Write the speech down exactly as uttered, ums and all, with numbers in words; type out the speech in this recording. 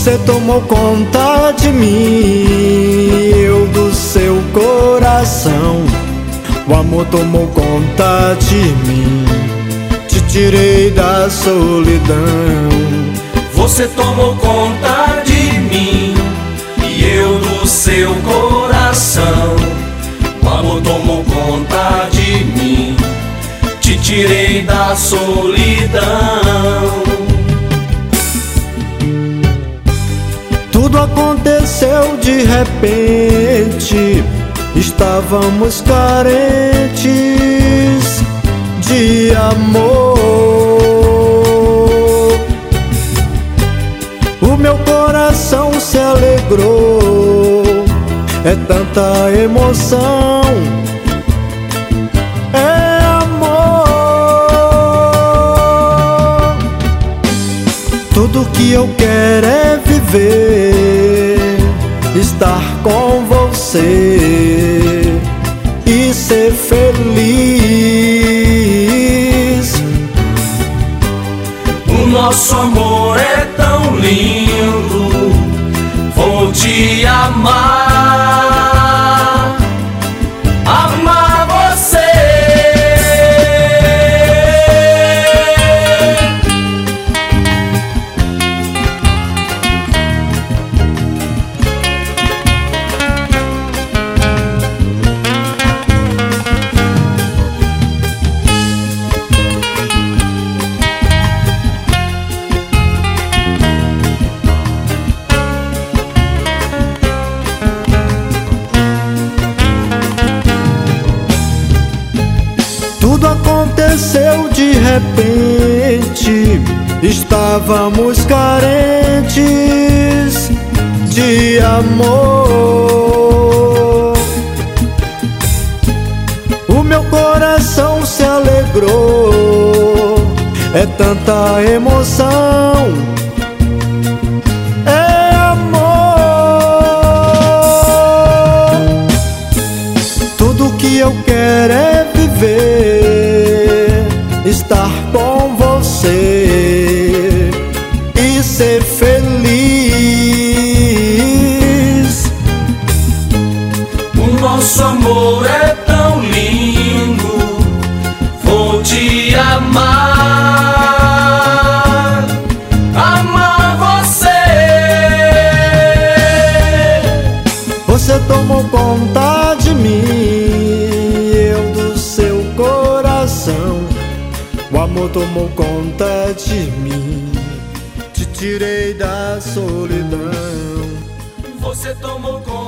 Você tomou conta de mim, eu do seu coração. O amor tomou conta de mim, te tirei da solidão. Você tomou conta de mim e eu do seu coração. O amor tomou conta de mim, te tirei da solidão. Tudo aconteceu de repente, estávamos carentes de amor. O meu coração se alegrou, é tanta emoção, é amor. Tudo que eu quero é viver, estar com você e ser feliz. O nosso amor é tão lindo, vou te amar, amar você. Tudo aconteceu de repente, estávamos carentes de amor. O meu coração se alegrou, é tanta emoção, é amor. Tudo que eu quero é viver, estar com você e ser feliz. O nosso amor é tão lindo, vou te amar, amar você. Você tomou conta de mim, eu do seu coração. O amor tomou conta de mim, te tirei da solidão. Você tomou conta